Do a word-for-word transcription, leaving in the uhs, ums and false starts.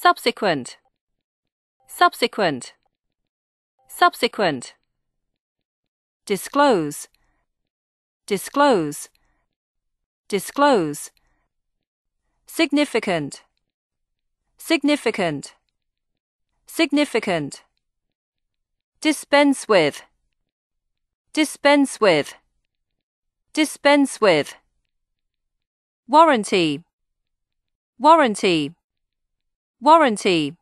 subsequent, subsequent, subsequent. Disclose, disclose, disclose. Significant, significant, significant. Dispense with, dispense with, dispense with. Warranty, warranty, warranty.